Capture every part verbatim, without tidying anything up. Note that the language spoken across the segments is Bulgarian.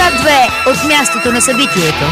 К две от мястото на събитието.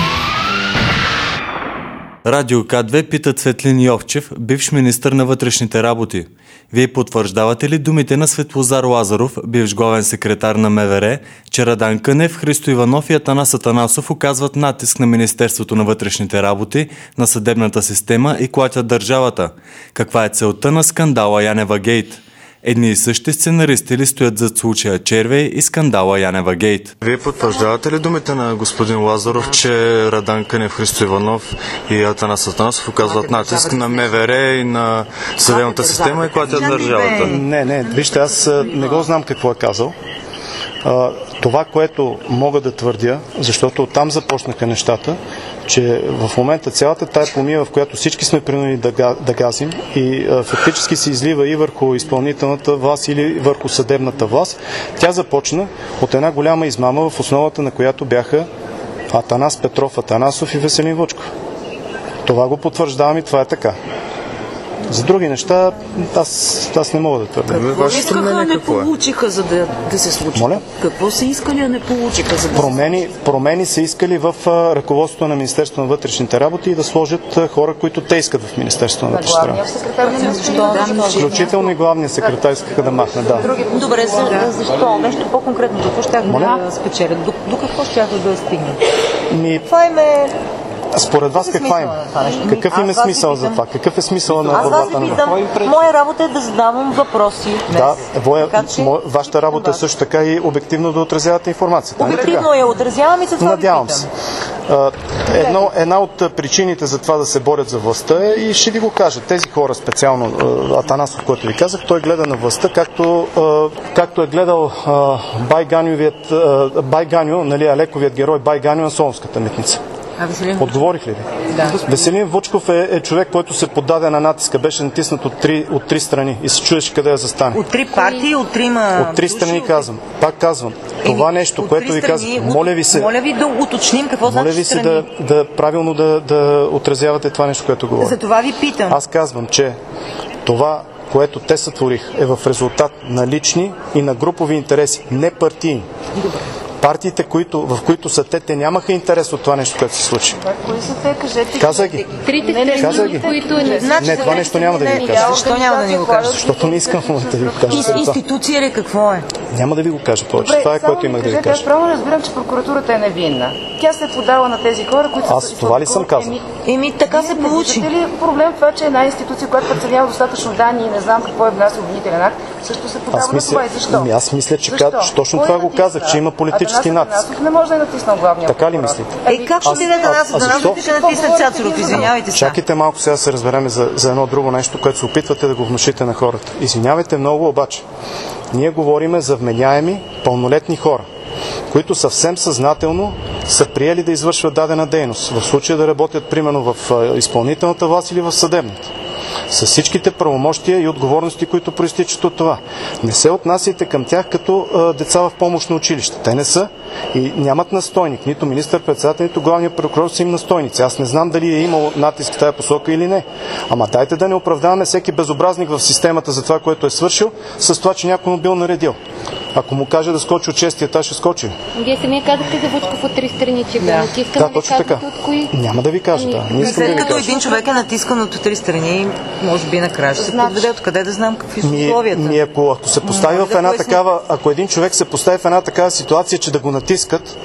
Радио К две пита Цветлин Йовчев, бивш министър на вътрешните работи. Вие потвърждавате ли думите на Светлозар Лазаров, бивш главен секретар на МВР, че Радан Кънев, Христо Иванов и Атанас Атанасов оказват натиск на Министерството на вътрешните работи, на съдебната система и клатят държавата? Каква е целта на скандала Янева Гейт? Едни и същи сценаристи ли стоят зад случая Червей и скандала Янева Гейт? Вие потвърждавате ли думите на господин Лазаров, че Радан Кънев, Христо Иванов и Атанас Атанасов оказват натиск на МВР и на съдебната система и клатят държавата? Не, не, вижте, аз не го знам какво е казал. Това, което мога да твърдя, защото оттам започнаха нещата, че в момента цялата тая помия, в която всички сме принудени да, да газим и а, фактически се излива и върху изпълнителната власт или върху съдебната власт, тя започна от една голяма измама, в основата на която бяха Атанас Петров Атанасов и Веселин Вучков. Това го потвърждавам и това е така. За други неща аз, аз не мога да твърдя. Какво искаха, не получиха, за да, да се случи? Моля? Какво са искали, а не получиха, за да промени, се случи? Промени са искали в а, ръководството на Министерството на вътрешните работи и да сложат а, хора, които те искат в Министерството на вътрешните работи. Включително и главния секретар искаха да махне. Да. Добре, за, защо? Нещо по-конкретно. Какво ще да спечелят? До, до какво ще да стигнат? Ми... Това им е... Според вас каква им? Какъв им е смисъл за това? Какъв е смисъл на борбата на това? Моя работа е да задавам въпроси. Да, воя, мо, вашата работа е също така и обективно да отразявате информацията. Обективно я отразявам и за това Надявам се. Едно, една от причините за това да се борят за властта е, и ще ви го кажа, тези хора специално, Атанасов, който ви казах, той гледа на властта, както, както е гледал Байганю, нали, Алековият герой Байганю на Солунската митница. Отговорих ли ви? Да. Веселин Вучков е, е човек, който се поддаде на натиска. Беше натиснат от три, от три страни и се чудеше къде да застане. От три партии, от трима... От три страни души, казвам. Пак казвам. Това е, нещо, което ви казвам. Моля ви се... Моля ви да уточним какво моля значи ви се страни. да, да правилно да, да отразявате това нещо, което говоря. За това ви питам. Аз казвам, че това, което те сътворих, е в резултат на лични и на групови интереси, не партийни. Добре. Партиите, които, в които са те, те нямаха интерес от това нещо, което се случи. Кои са те? Кажете. Каза ги. Трите страни, които не... Значи, не, това нещо няма да ви го кажа. Защо няма да ни го кажа? Защото не искам в момента да ви го кажа. Институция ли какво е? Няма да ви го кажа повече. Добре, това е което имах да ви кажа. Аз правилно разбирам, че прокуратурата е невинна. Тя се е подала на тези хора, които аз са... Аз това ли съм казал? Еми, така се получи. Не ли проблем това, че една институция, която преценява достатъчно данни и не знам какво е внася обвинителен акт, също се подава на това и защо? Аз мисля, че точно това го казах, че има политически натиск. Не може да е натиснал главния. Така ли мислите? Е, как ще биде Атанас Атанасов, ще натисне Цацаров? Извинявайте се. Чакайте малко сега се разбереме за, за едно друго нещо, което се опитвате да го внушите на хората. Извинявайте много, обаче. Ние говориме за вменяеми пълнолетни хора, които съвсем съзнателно са приели да извършват дадена дейност. В случая да работят примерно в изпълнителната власт или в съдебната. С всичките правомощия и отговорности, които проистичат от това. Не се отнасяйте към тях като а, деца в помощ на училище. Те не са и нямат настойник. Нито министър-председател, нито главният прокурор са им настойници. Аз не знам дали е имал натиск в тая посока или не. Ама дайте да не оправдаваме всеки безобразник в системата за това, което е свършил, с това, че някой му бил наредил. Ако му каже да скочи от шестия етаж, ще скочи. Вие самия казахте за Вучков от три страни, че го да. натискаме. Да, точно така. От кои? Няма да ви кажа, да. Не искам да ви като кажа. един човек е натискан от три страни, може би накрая ще се подведе. Откъде да знам какви са условията? Ми, ми ако, ако се постави в една такава, ако един човек се постави в една такава ситуация, че да го натискат,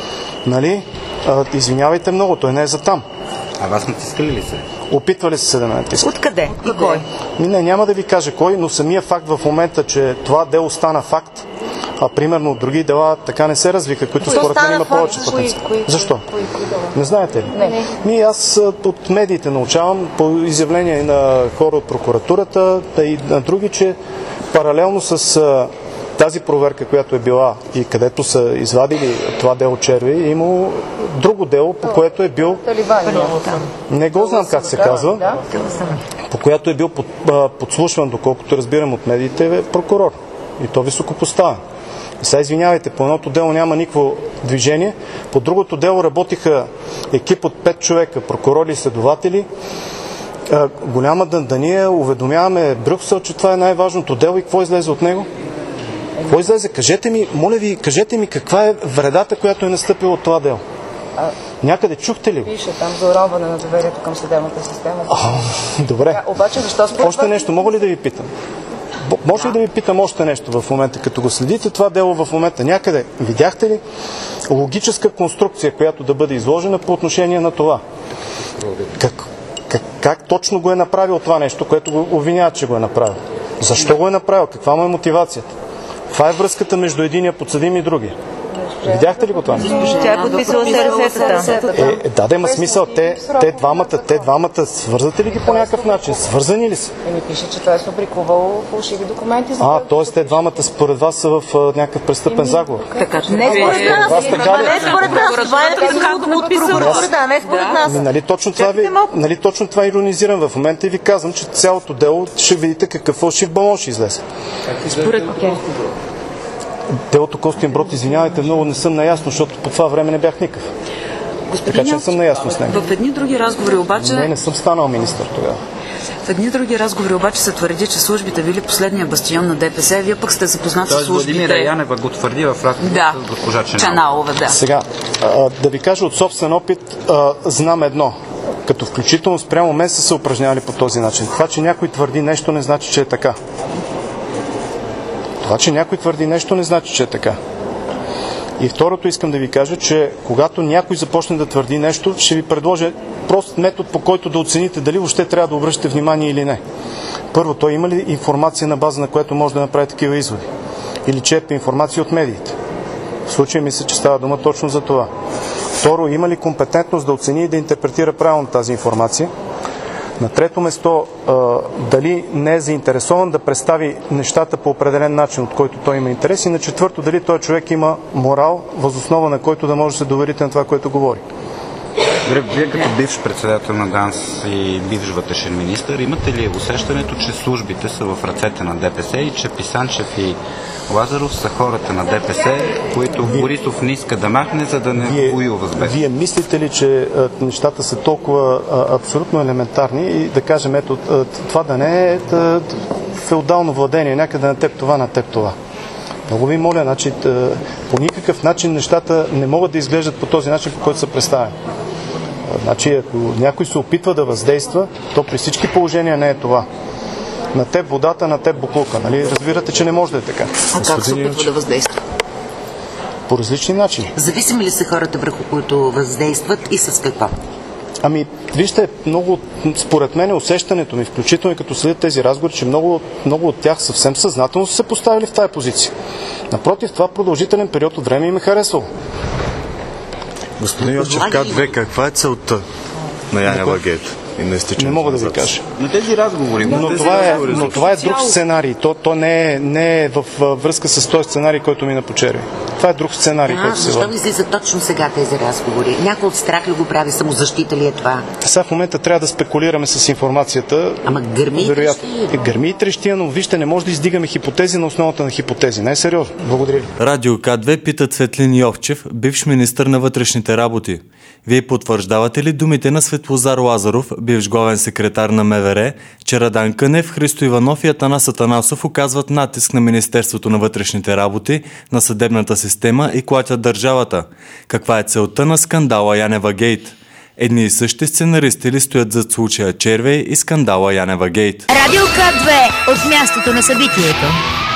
нали, а, извинявайте много, той не е за там. А вас натискали ли се? Опитвали се да ме натискат. Откъде? И кой? Ми, не, няма да ви кажа кой, но самия факт в момента, че това дело стана факт, а примерно от други дела така не се развиха, които според мен има повече потенциал. Защо? Кои, кои, кои не знаете ли? Не. Ми, аз от медиите научавам по изявление на хора от прокуратурата и на други, че паралелно с тази проверка, която е била и където са извадили това дело Червей, е имало друго дело, по което е бил... Не го знам как се казва. По което е бил под, подслушван, доколкото разбирам от медиите, е прокурор. И то високопоставен. И сега извинявайте, по едното дело няма никакво движение. По другото дело работиха екип от пет човека, прокурори и следователи. Голяма дъндания, уведомяваме Брюксел, че това е най-важното дело и какво излезе от него? Какво излезе? Кажете ми, моля ви, кажете ми каква е вредата, която е настъпила от това дело. А, Някъде чухте ли? Пише там за уронване на доверието към съдебната система. А, добре. А, обаче защо според Още нещо, мога ли да ви питам? Може ли да ви питам още нещо в момента, като го следите това дело в момента някъде? Видяхте ли логическа конструкция, която да бъде изложена по отношение на това? Как, как, как точно го е направил това нещо, което го обвинява, че го е направил? Защо го е направил? Каква му е мотивацията? Това е връзката между единия подсъдим и другия. Видяхте ли го това? Тя е подписала СРС-тата. Е, е, да, да има смисъл. Те, те, двамата, те двамата, свързвате ли ги по някакъв начин? Свързани ли са? Еми пише, че той е фабрикувал фалшиви документи. За А, т.е. те двамата според вас са в а, някакъв престъпен заговор. Така, не според нас. Вас така ли? Не според нас. Това е написано от прокуратурата, не според нас. Нали точно това ви, нали точно това иронизирам в момента и ви казвам, че цялото дело ще видите какъв фалшив балон ще излезе. Според Делото Костинброд, извинявайте, много не съм наясно, защото по това време не бях никакъв. Така че не съм наясно с него. В едни други разговори обаче... Не, не съм станал министър тогава. В едни други разговори обаче се твърди, че службите били последния бастион на ДПС. Вие пък сте запознати с службите. Владимира Янева го твърди в разговор да. с госпожа Чаналова. Чаналова, да. Сега, а, да ви кажа от собствен опит, а, знам едно. Като включително спрямо мен са се упражнявали по този начин. Това, че някой твърди нещо, не значи, че е така. Това, че някой твърди нещо, не значи, че е така. И второто искам да ви кажа, че когато някой започне да твърди нещо, ще ви предложа прост метод, по който да оцените дали въобще трябва да обръщате внимание или не. Първо, той има ли информация на база, на която може да направи такива изводи? Или черпи информация от медиите? В случая мисля, че става дума точно за това. Второ, има ли компетентност да оцени и да интерпретира правилно тази информация? На трето место, дали не е заинтересован да представи нещата по определен начин, от който той има интерес. И на четвърто, дали той човек има морал, въз основа на който да може да се доверите на това, което говори. Вие като бивш председател на ДАНС и бивш вътрешен министър, имате ли усещането, че службите са в ръцете на ДПС и че Писанчев и Лазаров са хората на ДПС, които вие, Борисов не иска да махне, за да не вие, воюва с БСП? Вие мислите ли, че а, нещата са толкова а, абсолютно елементарни и да кажем, ето, а, това да не е да, феодално владение, някъде на теб това, на теб това? Много ви моля, значи, а, по никакъв начин нещата не могат да изглеждат по този начин, по който са представени. Значи, ако някой се опитва да въздейства, то при всички положения не е това. На теб водата, на теб буклука. Нали? Разбирате, че не може да е така. А как се опитва да въздейства? По различни начини. Зависими ли са хората, върху които въздействат и с какво? Ами, вижте, много, според мен усещането ми, включително и като следят тези разговори, че много, много от тях съвсем съзнателно са се поставили в тази позиция. Напротив, това продължителен период от време им е харесвало. Господин Йовчев, К две, каква е целта на Янева Гейт? Не мога да ви кажа. На тези разговори. Но, тези това, разговори е, но това е друг сценарий. То, то не, е, не е в връзка с този сценарий, който мина по черви. Това е друг сценарий, а, който се защо ви излизат точно сега тези разговори? Някой от страх ли го прави? Самозащита ли е това? Сега в момента трябва да спекулираме с информацията. Ама гърми и трещи. Гърми и трещи, но вижте, не може да издигаме хипотези на основата на хипотези. Не е сериозно. Благодаря ви. Радио К две пита Цветлин Йовчев, бивш министър на вътрешните работи. Вие потвърждавате ли думите на Светлозар Лазаров, бивш главен секретар на МВР, че Радан Кънев, Христо Иванов и Атанас Атанасов оказват натиск на Министерството на вътрешните работи, на съдебната система и клатят държавата? Каква е целта на скандала Янева Гейт? Едни и същи сценаристи ли стоят зад случая Червей и скандала Янева Гейт? Радио К две от мястото на събитието.